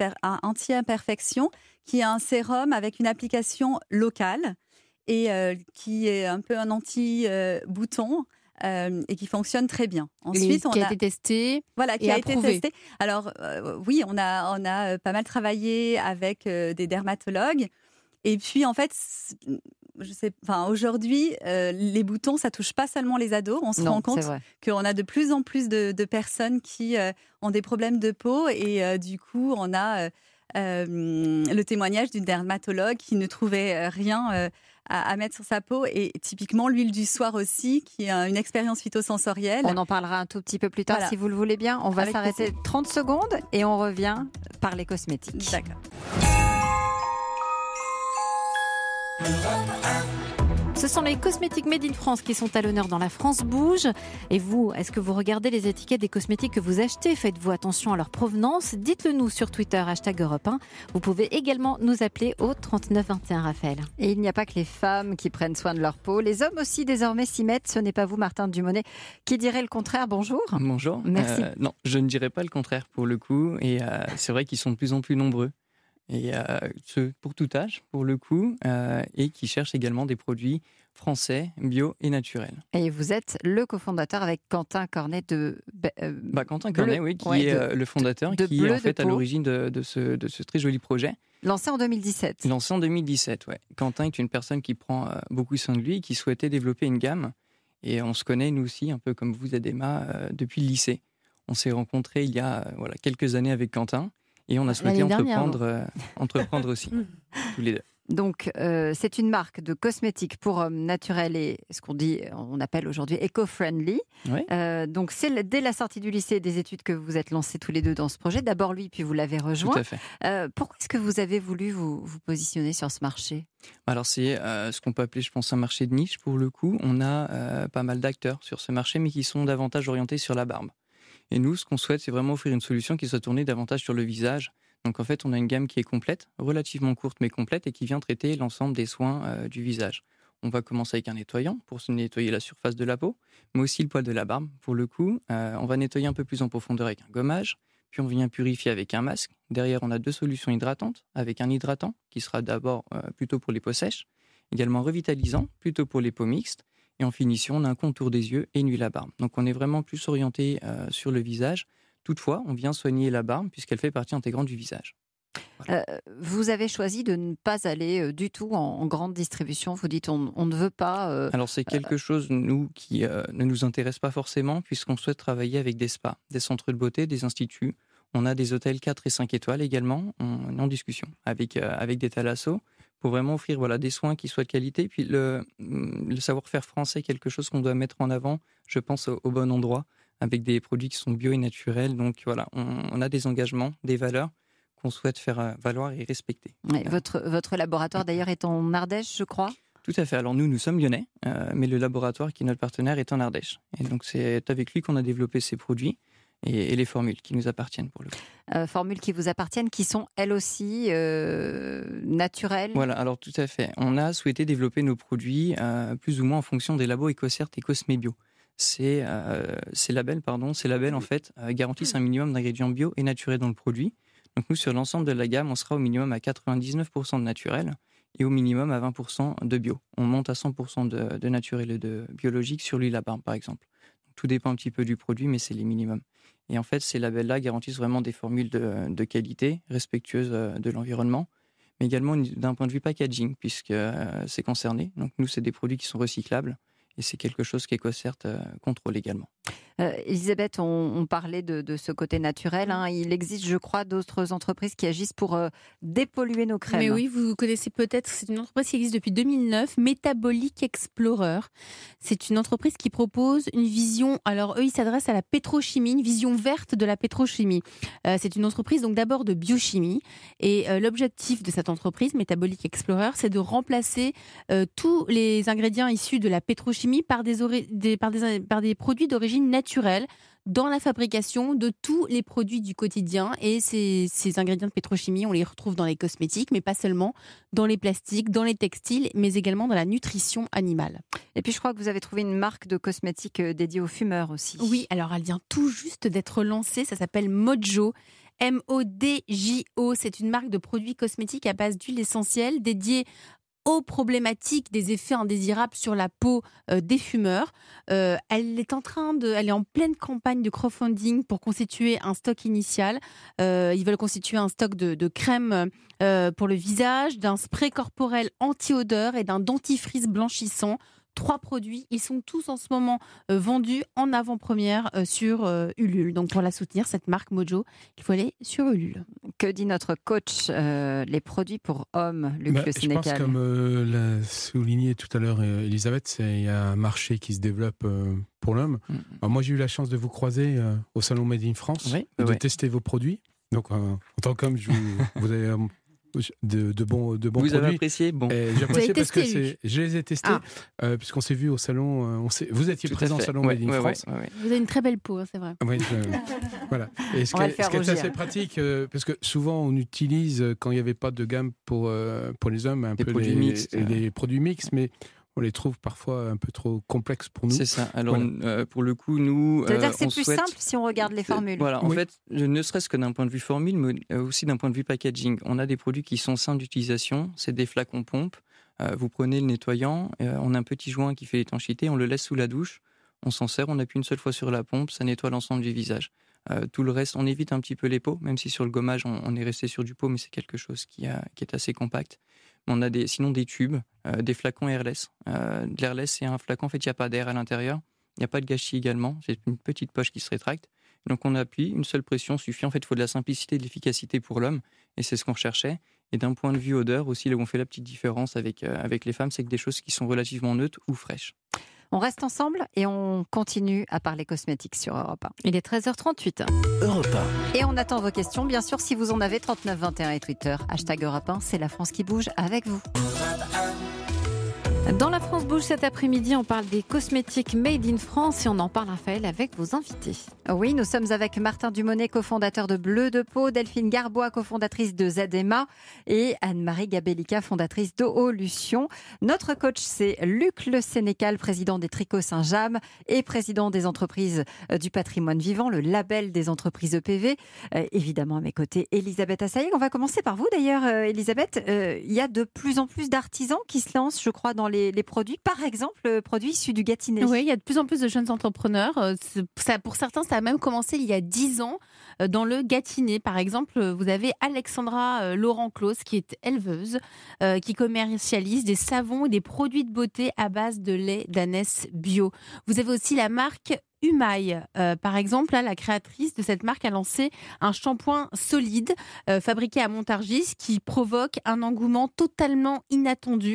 anti-imperfection qui est un sérum avec une application locale et euh, qui est un peu un anti-bouton euh, et qui fonctionne très bien. Ensuite, et qui on a, a été testé voilà, qui et a approuvé. été testé. Alors euh, oui, on a, on a pas mal travaillé avec euh, des dermatologues. Et puis, en fait, je sais, enfin, aujourd'hui, euh, les boutons, ça touche pas seulement les ados. On se non, rend compte qu'on a de plus en plus de, de personnes qui euh, ont des problèmes de peau. Et euh, du coup, on a euh, le témoignage d'une dermatologue qui ne trouvait rien euh, à, à mettre sur sa peau. Et typiquement, l'huile du soir aussi, qui est une expérience phytosensorielle. On en parlera un tout petit peu plus tard, voilà. Si vous le voulez bien. On va Avec s'arrêter plaisir. trente secondes et on revient par les cosmétiques. D'accord. Ce sont les cosmétiques Made in France qui sont à l'honneur dans la France Bouge. Et vous, est-ce que vous regardez les étiquettes des cosmétiques que vous achetez ? Faites-vous attention à leur provenance ? Dites-le nous sur Twitter, hashtag Europe un. Vous pouvez également nous appeler au trente-neuf vingt et un, Raphaël. Et il n'y a pas que les femmes qui prennent soin de leur peau. Les hommes aussi désormais s'y mettent. Ce n'est pas vous, Martin Dumonet, qui dirait le contraire. Bonjour. Bonjour. Merci. Euh, non, je ne dirais pas le contraire pour le coup. Et euh, c'est vrai qu'ils sont de plus en plus nombreux. Et euh, ceux pour tout âge, pour le coup, euh, et qui cherchent également des produits français, bio et naturels. Et vous êtes le cofondateur avec Quentin Cornet de... Euh, bah, Quentin Cornet, bleu, oui, qui ouais, est de, euh, le fondateur, de qui est en fait à l'origine de, de, ce, de ce très joli projet. Lancé en deux mille dix-sept. Lancé en deux mille dix-sept, oui. Quentin est une personne qui prend euh, beaucoup soin de lui, qui souhaitait développer une gamme. Et on se connaît, nous aussi, un peu comme vous, Adema, euh, depuis le lycée. On s'est rencontrés il y a euh, voilà, quelques années avec Quentin. Et on a souhaité entreprendre, euh, entreprendre aussi, tous les deux. Donc, euh, c'est une marque de cosmétiques pour hommes naturels et ce qu'on dit, on appelle aujourd'hui éco-friendly. Oui. Euh, donc, c'est dès la sortie du lycée des études que vous êtes lancés tous les deux dans ce projet. D'abord lui, puis vous l'avez rejoint. Tout à fait. Euh, pourquoi est-ce que vous avez voulu vous, vous positionner sur ce marché ? Alors, c'est euh, ce qu'on peut appeler, je pense, un marché de niche pour le coup. On a euh, pas mal d'acteurs sur ce marché, mais qui sont davantage orientés sur la barbe. Et nous, ce qu'on souhaite, c'est vraiment offrir une solution qui soit tournée davantage sur le visage. Donc en fait, on a une gamme qui est complète, relativement courte mais complète, et qui vient traiter l'ensemble des soins euh, du visage. On va commencer avec un nettoyant pour se nettoyer la surface de la peau, mais aussi le poil de la barbe. Pour le coup, euh, on va nettoyer un peu plus en profondeur avec un gommage, puis on vient purifier avec un masque. Derrière, on a deux solutions hydratantes, avec un hydratant qui sera d'abord euh, plutôt pour les peaux sèches, également revitalisant, plutôt pour les peaux mixtes. Et en finition, on a un contour des yeux et une huile à barbe. Donc on est vraiment plus orienté euh, sur le visage. Toutefois, on vient soigner la barbe puisqu'elle fait partie intégrante du visage. Voilà. Euh, vous avez choisi de ne pas aller euh, du tout en, en grande distribution. Vous dites on, on ne veut pas... Euh, Alors c'est quelque euh, chose, nous, qui euh, ne nous intéresse pas forcément puisqu'on souhaite travailler avec des spas, des centres de beauté, des instituts. On a des hôtels quatre et cinq étoiles également. On est en discussion avec, euh, avec des thalassos pour vraiment offrir voilà, des soins qui soient de qualité. Puis le, le savoir-faire français est quelque chose qu'on doit mettre en avant, je pense, au, au bon endroit, avec des produits qui sont bio et naturels. Donc voilà, on, on a des engagements, des valeurs qu'on souhaite faire valoir et respecter. Ouais, votre, votre laboratoire d'ailleurs est en Ardèche, je crois. Tout à fait. Alors nous, nous sommes lyonnais, euh, mais le laboratoire qui est notre partenaire est en Ardèche. Et donc c'est avec lui qu'on a développé ces produits et, et les formules qui nous appartiennent pour le coup. Euh, formules qui vous appartiennent, qui sont elles aussi euh, naturelles. Voilà, alors tout à fait. On a souhaité développer nos produits euh, plus ou moins en fonction des labos EcoCert et Cosmebio. Ces, euh, ces labels, pardon, ces labels en fait euh, garantissent un minimum d'ingrédients bio et naturels dans le produit. Donc nous, sur l'ensemble de la gamme, on sera au minimum à quatre-vingt-dix-neuf pour cent de naturel et au minimum à vingt pour cent de bio. On monte à cent pour cent de, de naturel et de biologique sur l'huile à barbe, par exemple. Donc, tout dépend un petit peu du produit, mais c'est les minimums. Et en fait, ces labels-là garantissent vraiment des formules de, de qualité, respectueuses de l'environnement, mais également d'un point de vue packaging, puisque euh, c'est concerné. Donc nous, c'est des produits qui sont recyclables, et c'est quelque chose qu'EcoCert euh, contrôle également. Euh, Elisabeth, on, on parlait de, de ce côté naturel. Hein. Il existe, je crois, d'autres entreprises qui agissent pour euh, dépolluer nos crèmes. Mais oui, vous connaissez peut-être, c'est une entreprise qui existe depuis deux mille neuf, Metabolic Explorer. C'est une entreprise qui propose une vision, alors eux, ils s'adressent à la pétrochimie, une vision verte de la pétrochimie. Euh, c'est une entreprise donc d'abord de biochimie. Et euh, l'objectif de cette entreprise, Metabolic Explorer, c'est de remplacer euh, tous les ingrédients issus de la pétrochimie par des, ori- des, par des, par des produits d'origine naturelle dans la fabrication de tous les produits du quotidien. Et ces, ces ingrédients de pétrochimie, on les retrouve dans les cosmétiques, mais pas seulement, dans les plastiques, dans les textiles, mais également dans la nutrition animale. Et puis je crois que vous avez trouvé une marque de cosmétiques dédiée aux fumeurs aussi. Oui, alors elle vient tout juste d'être lancée, ça s'appelle Mojo. M O D J O, c'est une marque de produits cosmétiques à base d'huile essentielle dédiée aux problématiques des effets indésirables sur la peau euh, des fumeurs. Euh, elle est en train de, elle est en pleine campagne de crowdfunding pour constituer un stock initial. Euh, ils veulent constituer un stock de, de crème euh, pour le visage, d'un spray corporel anti-odeur et d'un dentifrice blanchissant. Trois produits, ils sont tous en ce moment euh, vendus en avant-première euh, sur euh, Ulule. Donc pour la soutenir, cette marque Mojo, il faut aller sur Ulule. Que dit notre coach, euh, les produits pour hommes, Luc bah, Le Sénécal? Je pense, comme euh, l'a souligné tout à l'heure euh, Elisabeth, il y a un marché qui se développe euh, pour l'homme. Mmh. Alors, moi, j'ai eu la chance de vous croiser euh, au salon Made in France, oui, de ouais. tester vos produits. Donc, euh, en tant qu'homme, je vous, vous avez... Euh, De, de bons, de bons vous produits. Avez apprécié bon. J'ai apprécié parce testé, que c'est, je les ai testés, ah. euh, puisqu'on s'est vu au salon. Euh, on s'est, vous étiez Tout présent au salon ouais, Made in ouais, France. Ouais, ouais. Vous avez une très belle peau, hein, c'est vrai. Oui, je, voilà. Et ce, qui est, ce qui est assez pratique, euh, parce que souvent on utilise, quand il n'y avait pas de gamme pour, euh, pour les hommes, un des peu produits les, mixtes, les, les produits mixtes, mais on les trouve parfois un peu trop complexes pour nous. C'est ça. Alors, voilà. euh, pour le coup, nous. Ça veut dire que c'est on plus souhaite... simple si on regarde les formules. Voilà, en oui. fait, ne serait-ce que d'un point de vue formule, mais aussi d'un point de vue packaging. On a des produits qui sont simples d'utilisation. C'est des flacons pompe. Euh, vous prenez le nettoyant, euh, on a un petit joint qui fait l'étanchéité, on le laisse sous la douche, on s'en sert, on appuie une seule fois sur la pompe, ça nettoie l'ensemble du visage. Euh, tout le reste, on évite un petit peu les peaux, même si sur le gommage, on, on est resté sur du pot, mais c'est quelque chose qui, a, qui est assez compact. On a des, sinon des tubes, euh, des flacons airless. Euh, l'airless, c'est un flacon, en fait, il n'y a pas d'air à l'intérieur. Il n'y a pas de gâchis également. C'est une petite poche qui se rétracte. Donc, on appuie, une seule pression suffit. En fait, il faut de la simplicité et de l'efficacité pour l'homme. Et c'est ce qu'on recherchait. Et d'un point de vue odeur aussi, là où on fait la petite différence avec, euh, avec les femmes, c'est que des choses qui sont relativement neutres ou fraîches. On reste ensemble et on continue à parler cosmétiques sur Europe un. Il est treize heures trente-huit. Europe un. Et on attend vos questions, bien sûr, si vous en avez, trente-neuf vingt et un et Twitter, hashtag Europe un, c'est la France qui bouge avec vous. Dans la France Bouge cet après-midi, on parle des cosmétiques made in France et on en parle, Raphaël, avec vos invités. Oui, nous sommes avec Martin Dumonet, cofondateur de Bleu de Peau, Delphine Garbois, cofondatrice de Zadema et Anne-Marie Gabellica, fondatrice d'Oolution. Notre coach, c'est Luc Le Sénécal, président des Tricots Saint-James et président des entreprises du patrimoine vivant, le label des entreprises E P V. Euh, évidemment, à mes côtés, Elisabeth Assayeg. On va commencer par vous d'ailleurs, euh, Elisabeth. Euh, il y a de plus en plus d'artisans qui se lancent, je crois, dans les Les, les produits, par exemple, le produit issu du Gâtinais. Oui, il y a de plus en plus de jeunes entrepreneurs. Ça, pour certains, ça a même commencé il y a dix ans dans le Gâtinais. Par exemple, vous avez Alexandra Laurent-Claus, qui est éleveuse, euh, qui commercialise des savons et des produits de beauté à base de lait d'ânesse bio. Vous avez aussi la marque Humaille, euh, par exemple, là, la créatrice de cette marque a lancé un shampoing solide euh, fabriqué à Montargis qui provoque un engouement totalement inattendu.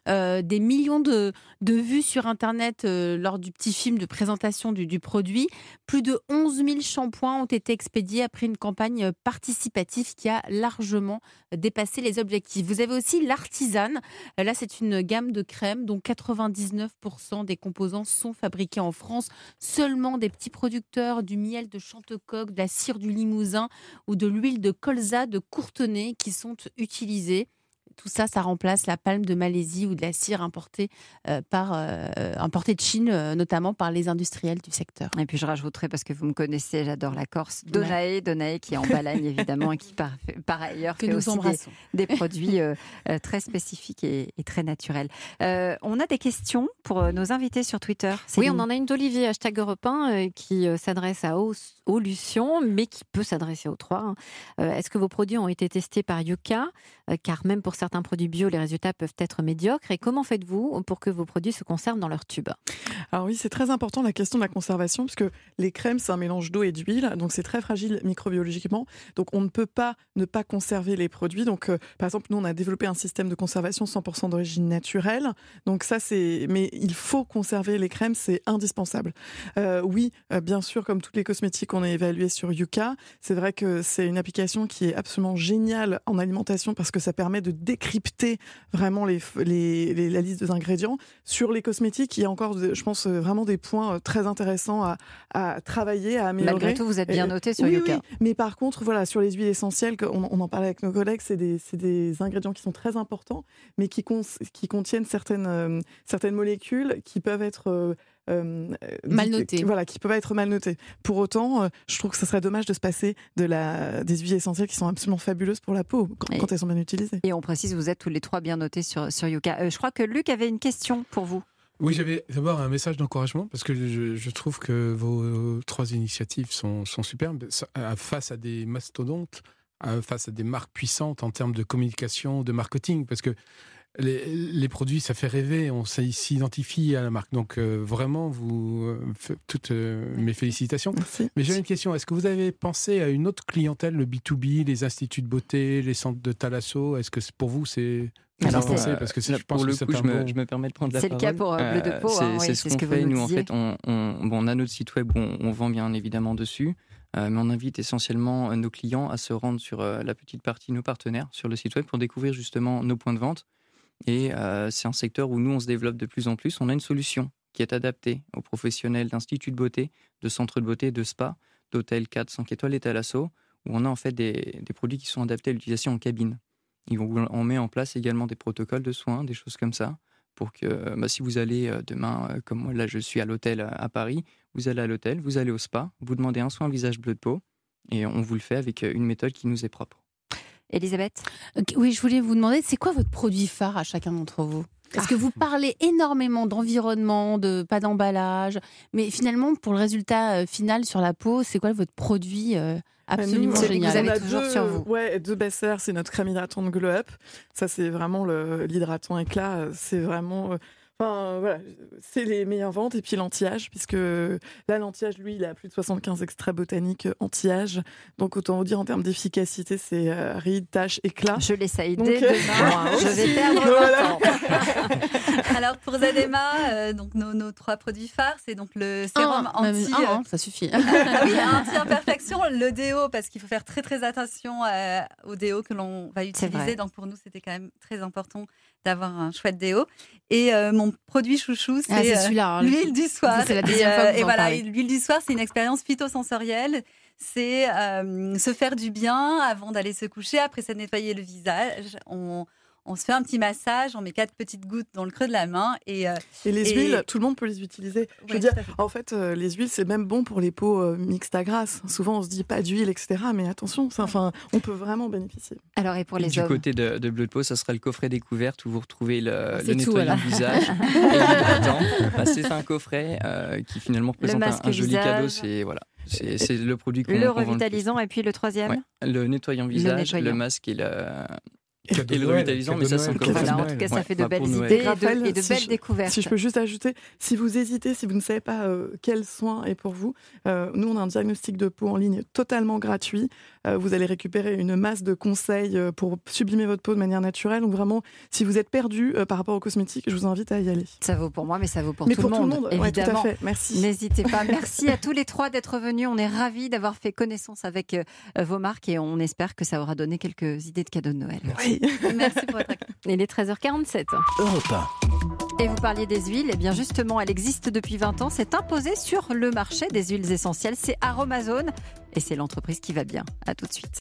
euh, des millions de, de vues sur Internet euh, lors du petit film de présentation du, du produit. Plus de onze mille shampoings ont été expédiés après une campagne participative qui a largement dépassé les objectifs. Vous avez aussi l'Artisane. Là, c'est une gamme de crèmes dont quatre-vingt-dix-neuf pour cent des composants sont fabriqués en France. Seulement des petits producteurs du miel de Chantecoq, de la cire du Limousin ou de l'huile de colza de Courtenay qui sont utilisés. Tout ça, ça remplace la palme de Malaisie ou de la cire importée, euh, par, euh, importée de Chine, euh, notamment par les industriels du secteur. Et puis je rajouterai, parce que vous me connaissez, j'adore la Corse, Donae, Donae qui est en Balagne évidemment et qui par, par ailleurs que fait nous aussi embrassons. Des, des produits euh, euh, très spécifiques et, et très naturels. Euh, on a des questions pour euh, nos invités sur Twitter. Oui, on en a une d'Olivier, hashtag Europe un, euh, qui euh, s'adresse à Olution, mais qui peut s'adresser aux trois. Hein. Euh, est-ce que vos produits ont été testés par Yuka ? euh, Car même pour certains Certains produits bio, les résultats peuvent être médiocres. Et comment faites-vous pour que vos produits se conservent dans leur tube ? Alors oui, c'est très important la question de la conservation, puisque les crèmes, c'est un mélange d'eau et d'huile, donc c'est très fragile microbiologiquement. Donc on ne peut pas ne pas conserver les produits. Donc euh, par exemple, nous, on a développé un système de conservation cent pour cent d'origine naturelle. Donc ça, c'est... Mais il faut conserver les crèmes, c'est indispensable. Euh, oui, euh, bien sûr, comme tous les cosmétiques, on est évalué sur Yuka. C'est vrai que c'est une application qui est absolument géniale en alimentation parce que ça permet de décrypter vraiment les, les, les, la liste des ingrédients. Sur les cosmétiques, il y a encore, je pense, vraiment des points très intéressants à, à travailler, à améliorer. Malgré tout, vous êtes bien noté sur oui, Yuka. Oui. Mais par contre, voilà, sur les huiles essentielles, on, on en parlait avec nos collègues, c'est des, c'est des ingrédients qui sont très importants, mais qui, cons, qui contiennent certaines, euh, certaines molécules qui peuvent être... Euh, Euh, mal notés. Voilà, qui peuvent être mal notés. Pour autant, euh, je trouve que ce serait dommage de se passer de la, des huiles essentielles qui sont absolument fabuleuses pour la peau quand, quand elles sont bien utilisées. Et on précise, vous êtes tous les trois bien notés sur, sur Yuka. Euh, je crois que Luc avait une question pour vous. Oui, j'avais d'abord un message d'encouragement parce que je, je trouve que vos trois initiatives sont, sont superbes face à des mastodontes, face à des marques puissantes en termes de communication, de marketing, parce que Les, les produits, ça fait rêver, on s'identifie à la marque. Donc euh, vraiment, vous euh, toutes euh, mes félicitations. Merci. Mais j'ai une question, est-ce que vous avez pensé à une autre clientèle, le B deux B, les instituts de beauté, les centres de thalasso ? Est-ce que pour vous, c'est... Alors, pensé, parce que là, je pense pour le que coup, je, un me, bon... je me permets de prendre la c'est parole. C'est le cas pour euh, Bleu de Pau. C'est, hein, c'est oui, ce c'est qu'on ce que fait. vous Nous, nous en fait, on, on, bon, on a notre site web où on, on vend bien évidemment dessus, euh, mais on invite essentiellement nos clients à se rendre sur euh, la petite partie nos partenaires sur le site web pour découvrir justement nos points de vente. Et euh, c'est un secteur où nous, on se développe de plus en plus. On a une solution qui est adaptée aux professionnels d'instituts de beauté, de centres de beauté, de spa, d'hôtels quatre, cinq étoiles et thalasso, où on a en fait des, des produits qui sont adaptés à l'utilisation en cabine. Et on, on met en place également des protocoles de soins, des choses comme ça, pour que bah, si vous allez euh, demain, euh, comme moi, là je suis à l'hôtel à, à Paris, vous allez à l'hôtel, vous allez au spa, vous demandez un soin visage bleu de peau, et on vous le fait avec une méthode qui nous est propre. Elisabeth ? Oui, je voulais vous demander, c'est quoi votre produit phare à chacun d'entre vous ? Parce que vous parlez énormément d'environnement, de pas d'emballage, mais finalement, pour le résultat final sur la peau, c'est quoi votre produit euh, absolument nous, génial ? Vous avez on a toujours deux, sur vous. Ouais, deux best-sellers, c'est notre crème hydratante Glow Up. Ça, c'est vraiment le, l'hydratant éclat. C'est vraiment... Euh, Enfin, voilà, c'est les meilleures ventes. Et puis l'anti-âge, puisque là, l'anti-âge, lui, il a plus de soixante-quinze extraits botaniques anti-âge. Donc, autant vous dire, en termes d'efficacité, c'est euh, rides, taches, éclat. Je l'essaye donc, dès demain. Je vais perdre voilà. mon temps. Alors, pour Zadema, euh, donc, nos, nos trois produits phares, c'est donc le sérum un, anti... un, un, ça suffit. oui, anti-imperfection, le déo, parce qu'il faut faire très, très attention euh, au déo que l'on va utiliser. Donc, pour nous, c'était quand même très important d'avoir un chouette déo. Et euh, mon produit chouchou, c'est, ah, c'est celui-là, hein, l'huile du soir. Ça, c'est la deuxième et, fois que vous et en voilà, parlez. l'huile du soir, c'est une expérience phytosensorielle. C'est euh, se faire du bien avant d'aller se coucher. Après, c'est nettoyer le visage. On... On se fait un petit massage, on met quatre petites gouttes dans le creux de la main. Et, euh, et les et... huiles, tout le monde peut les utiliser. Je ouais, veux dire, en fait, euh, les huiles, c'est même bon pour les peaux euh, mixtes à grasse. Souvent, on se dit pas d'huile, et cetera. Mais attention, ça, enfin, on peut vraiment bénéficier. Alors, et pour les du hommes ? côté de, de Bleu de Pau, ça sera le coffret découverte où vous retrouvez le, c'est le tout, nettoyant alors. visage et l'hydratant. Bah, c'est un coffret euh, qui finalement représente un, un joli visage. cadeau. C'est, voilà, c'est, c'est le produit qu'on Le qu'on vend revitalisant, et puis le troisième ? Ouais. Le nettoyant visage, le, nettoyant. masque et le, Et le revitalisant, mais ça, c'est encore Voilà, en tout cas, ça Ouais, fait de bah, belles pour Noël. idées et de, Raphaël, et de si belles je- découvertes. Si je peux juste ajouter, si vous hésitez, si vous ne savez pas euh, quel soin est pour vous, euh, nous on a un diagnostic de peau en ligne totalement gratuit. Euh, vous allez récupérer une masse de conseils euh, pour sublimer votre peau de manière naturelle. Donc vraiment, si vous êtes perdu euh, par rapport aux cosmétiques, je vous invite à y aller. Ça vaut pour moi, mais ça vaut pour, Mais tout, pour le tout monde, le monde, ouais, tout à évidemment. fait. Merci. N'hésitez pas. Merci à tous les trois d'être venus. On est ravis d'avoir fait connaissance avec euh, vos marques et on espère que ça aura donné quelques idées de cadeaux de Noël. Oui. Merci pour votre accueil. Il est treize heures quarante-sept. Europe un. Et vous parliez des huiles, et bien justement, elle existe depuis vingt ans, c'est imposé sur le marché des huiles essentielles, c'est Aromazone, et c'est l'entreprise qui va bien. À tout de suite.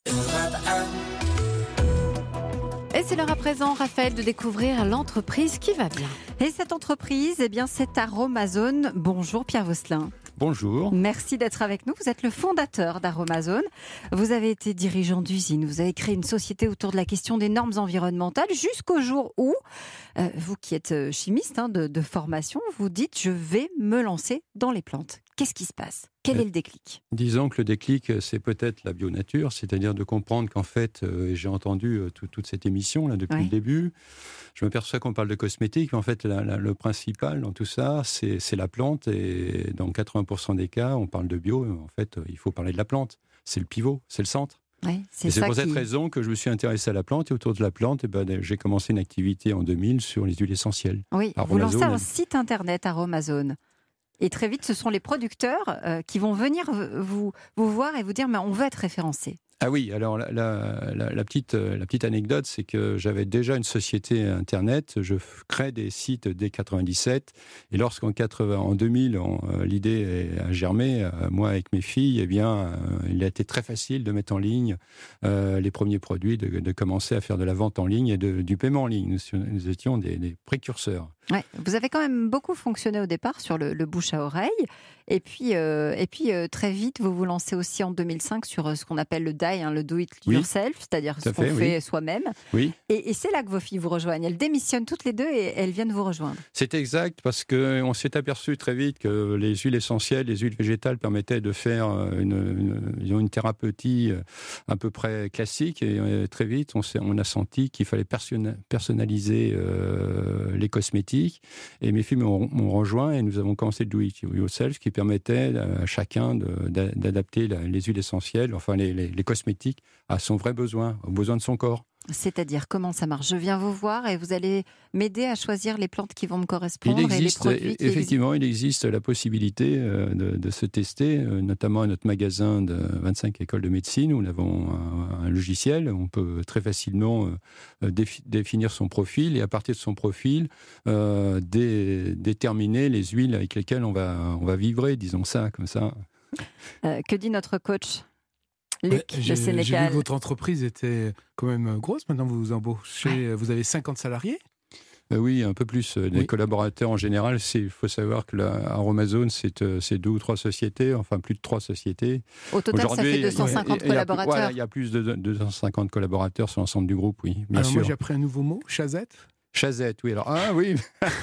Et c'est l'heure à présent, Raphaël, de découvrir l'entreprise qui va bien. Et cette entreprise, eh bien, c'est Aromazone. Bonjour Pierre Vosselin. Bonjour. Merci d'être avec nous. Vous êtes le fondateur d'Aromazone. Vous avez été dirigeant d'usine. Vous avez créé une société autour de la question des normes environnementales jusqu'au jour où, euh, vous qui êtes chimiste hein, de, de formation, vous dites « je vais me lancer dans les plantes ». Qu'est-ce qui se passe ? Quel Euh, est le déclic ? Disons que le déclic, c'est peut-être la bionature, c'est-à-dire de comprendre qu'en fait, euh, et j'ai entendu euh, tout- toute cette émission là depuis Oui. le début, je m'aperçois qu'on parle de cosmétique, mais en fait, la- la- le principal dans tout ça, c'est c'est la plante, et dans quatre-vingts pour cent des cas, on parle de bio, en fait, euh, il faut parler de la plante. C'est le pivot, c'est le centre. Oui, c'est Et c'est ça pour qui... cette raison que je me suis intéressé à la plante, et autour de la plante, eh ben, j'ai commencé une activité en deux mille sur les huiles essentielles. Oui, vous Aromazone. lancez un site internet Aromazone. Et très vite, ce sont les producteurs euh, qui vont venir vous, vous voir et vous dire mais on veut être référencé. Ah oui, alors la, la- la- la petite, euh, la petite anecdote, c'est que j'avais déjà une société Internet, je f- crée des sites dès quatre-vingt-dix-sept, et lorsqu'en quatre-vingts, en deux mille, on, euh, l'idée a germé, euh, moi avec mes filles, eh bien, euh, il a été très facile de mettre en ligne euh, les premiers produits, de, de commencer à faire de la vente en ligne et de- du paiement en ligne. Nous, nous étions des, des précurseurs. Ouais, vous avez quand même beaucoup fonctionné au départ sur le, le bouche à oreille. Et puis, euh, et puis euh, très vite, vous vous lancez aussi en deux mille cinq sur euh, ce qu'on appelle le D I, hein, le do it Oui, yourself, c'est-à-dire tout ce à qu'on fait, oui. fait soi-même. Oui. Et, et c'est là que vos filles vous rejoignent. Elles démissionnent toutes les deux et elles viennent vous rejoindre. C'est exact, parce qu'on s'est aperçu très vite que les huiles essentielles, les huiles végétales permettaient de faire une, une, disons une thérapeutie à peu près classique, et euh, très vite on, s'est- on a senti qu'il fallait personna- personnaliser euh, les cosmétiques, et mes filles m'ont m'ont rejoint et nous avons commencé le Do It Yourself, qui permettait à chacun de- d'a- d'adapter la- les huiles essentielles, enfin les, les- les cosmétiques, à son vrai besoin, aux besoins de son corps. C'est-à-dire, comment ça marche ? Je viens vous voir et vous allez m'aider à choisir les plantes qui vont me correspondre Il et les existe, produits qui effectivement, il existe la possibilité euh, de, de se tester, euh, notamment à notre magasin de vingt-cinq écoles de médecine, où nous avons un, un logiciel, on peut très facilement euh, défi- définir son profil, et à partir de son profil, euh, dé- déterminer les huiles avec lesquelles on va, on va vibrer, disons ça, comme ça. Euh, que dit notre coach Luc Ouais, de j'ai, j'ai vu Sénécal? que votre entreprise était quand même grosse. Maintenant, vous vous embauchez, Ouais. vous avez cinquante salariés. Euh, oui, un peu plus. Les Oui. collaborateurs en général, il faut savoir que la Aromazone, c'est, euh, c'est deux ou trois sociétés, enfin plus de trois sociétés. Au total, ça fait deux cent cinquante il y a- il y a- collaborateurs. voilà, il y a plus de deux cent cinquante collaborateurs sur l'ensemble du groupe, oui, bien Alors sûr. moi, j'ai appris un nouveau mot, chazette. Chazette, oui. Alors, ah oui,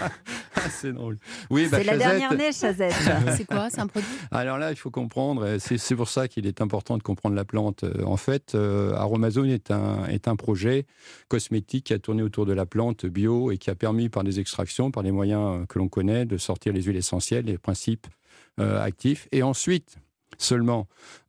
Ah, c'est drôle. Oui, bah, C'est la Chazette. dernière née, Chazette. C'est quoi? C'est un produit? Alors là, il faut comprendre, et c'est, c'est pour ça qu'il est important de comprendre la plante. Euh, En fait, euh, Aromazone est un, est un projet cosmétique qui a tourné autour de la plante bio et qui a permis, par des extractions, par les moyens que l'on connaît, de sortir les huiles essentielles, les principes euh, actifs. Et ensuite, seulement,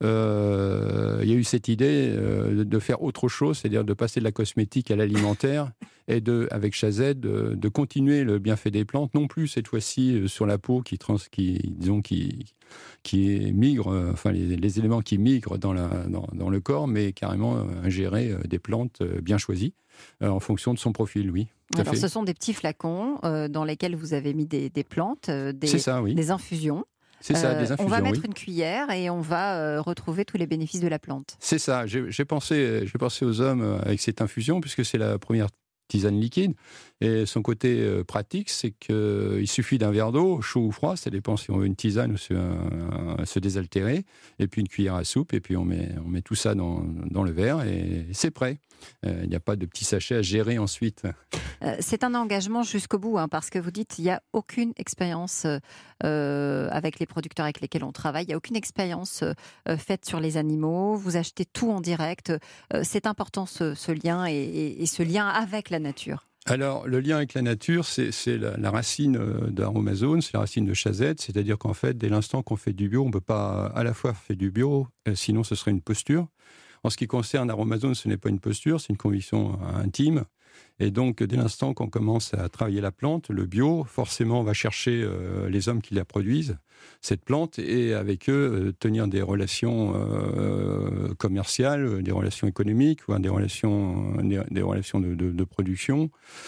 euh, il y a eu cette idée euh, de, de faire autre chose, c'est-à-dire de passer de la cosmétique à l'alimentaire, et de, avec Chazette, de, de continuer le bienfait des plantes, non plus cette fois-ci euh, sur la peau qui, trans, qui disons, qui, qui migre, euh, enfin les, les éléments qui migrent dans, la, dans, dans le corps, mais carrément euh, ingérer euh, des plantes euh, bien choisies euh, en fonction de son profil, oui. tout à Alors, fait. ce sont des petits flacons euh, dans lesquels vous avez mis des, des plantes, euh, des, C'est ça, oui. des infusions. C'est ça, Euh, des infusions, on va mettre oui. une cuillère et on va euh, retrouver tous les bénéfices de la plante. C'est ça. J'ai, j'ai pensé, j'ai pensé aux hommes avec cette infusion, puisque c'est la première tisane liquide. Et son côté euh, pratique, c'est qu'il suffit d'un verre d'eau, chaud ou froid, ça dépend si on veut une tisane ou se, euh, se désaltérer, et puis une cuillère à soupe, et puis on met, on met tout ça dans, dans le verre, et c'est prêt. Il euh, n'y a pas de petits sachets à gérer ensuite. Euh, c'est un engagement jusqu'au bout, hein, parce que vous dites qu'il n'y a aucune expérience euh, avec les producteurs avec lesquels on travaille, il n'y a aucune expérience euh, faite sur les animaux, vous achetez tout en direct. Euh, c'est important ce, ce lien et, et, et ce lien avec la nature. Alors, le lien avec la nature, c'est, c'est la, la racine d'Aromazone, c'est la racine de Chazette, c'est-à-dire qu'en fait, dès l'instant qu'on fait du bio, on ne peut pas à la fois faire du bio, sinon ce serait une posture. En ce qui concerne Aromazone, ce n'est pas une posture, c'est une conviction intime. Et donc, dès l'instant qu'on commence à travailler la plante, le bio, forcément, on va chercher euh, les hommes qui la produisent, cette plante, et avec eux, euh, tenir des relations euh, commerciales, des relations économiques, voire des relations, des, des relations de, de, de production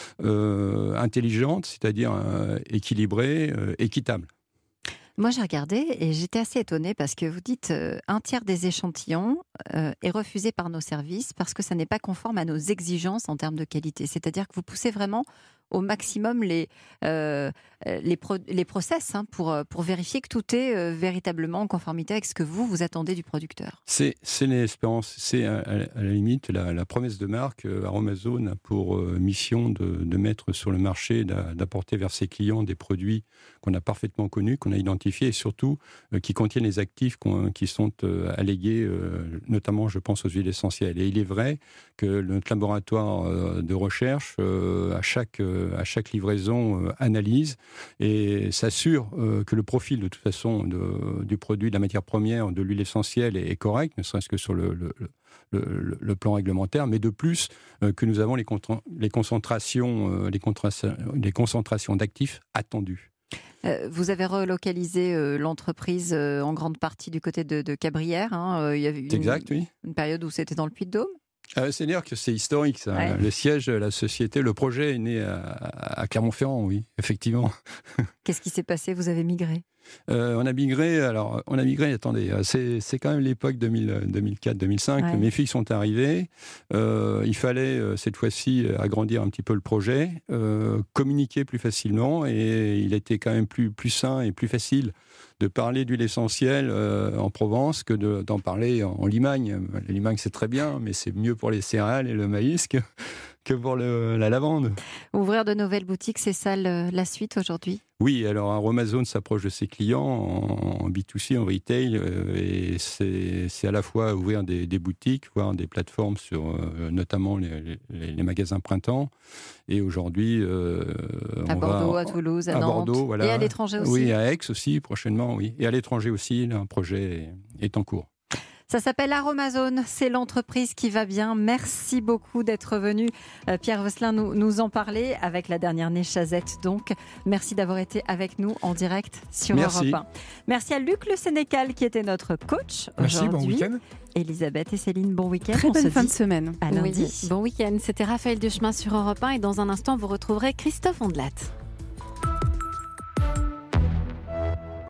euh, intelligentes, c'est-à-dire euh, équilibrées, euh, équitables. Moi, j'ai regardé et j'étais assez étonnée parce que vous dites euh, un tiers des échantillons euh, est refusé par nos services parce que ça n'est pas conforme à nos exigences en termes de qualité. C'est-à-dire que vous poussez vraiment au maximum les, euh, les, pro- les process hein, pour, pour vérifier que tout est euh, véritablement en conformité avec ce que vous, vous attendez du producteur. C'est, c'est l'espérance, c'est à, à la limite la, la promesse de marque. Aromazone a pour euh, mission de, de mettre sur le marché, d'apporter vers ses clients des produits qu'on a parfaitement connus, qu'on a identifiés et surtout euh, qui contiennent les actifs qui sont euh, allégués, euh, notamment je pense aux huiles essentielles. Et il est vrai que notre laboratoire euh, de recherche, euh, à chaque euh, à chaque livraison, euh, analyse et s'assure euh, que le profil de toute façon de, du produit, de la matière première, de l'huile essentielle est, est correct, ne serait-ce que sur le, le, le, le plan réglementaire, mais de plus euh, que nous avons les, contra- les concentrations, euh, les, contra- les concentrations d'actifs attendues. Euh, vous avez relocalisé euh, l'entreprise euh, en grande partie du côté de, de Cabrières. Hein. Euh, il y a eu une, exact, oui. une période où c'était dans le Puy-de-Dôme. Euh, c'est-à-dire que c'est historique, ça. Ouais. Le siège de la société, le projet est né à, à Clermont-Ferrand, oui, effectivement. Qu'est-ce qui s'est passé ? Vous avez migré ? Euh, on a migré, alors on a migré, attendez, c'est, c'est quand même l'époque deux mille quatre deux mille cinq, ouais. Mes filles sont arrivées, euh, il fallait euh, cette fois-ci agrandir un petit peu le projet, euh, communiquer plus facilement et il était quand même plus, plus sain et plus facile de parler d'huile essentielle euh, en Provence que de, d'en parler en, en Limagne. La Limagne c'est très bien, mais c'est mieux pour les céréales et le maïs que, que pour le, la lavande. Ouvrir de nouvelles boutiques, c'est ça le, la suite aujourd'hui ? Oui, alors Aromazone s'approche de ses clients en, en B deux C, en retail, euh, et c'est, c'est à la fois ouvrir des, des boutiques, voire des plateformes sur euh, notamment les, les, les magasins printemps. Et aujourd'hui, euh, à on Bordeaux, va, à Toulouse, à, à Nantes, Bordeaux, voilà. Et à l'étranger aussi. Oui, à Aix aussi prochainement, oui, et à l'étranger aussi. Là, un projet est, est en cours. Ça s'appelle Aromazone, c'est l'entreprise qui va bien. Merci beaucoup d'être venu, euh, Pierre Vosselin, nous, nous en parler avec la dernière née Chazette. Donc, merci d'avoir été avec nous en direct sur merci. Europe un. Merci à Luc Le Sénécal qui était notre coach merci, aujourd'hui. Bon week-end. Elisabeth et Céline, bon week-end. Très On bonne se fin dit de semaine. À lundi. Oui, bon week-end. C'était Raphaël Duchemin sur Europe un et dans un instant, vous retrouverez Christophe Ondelat.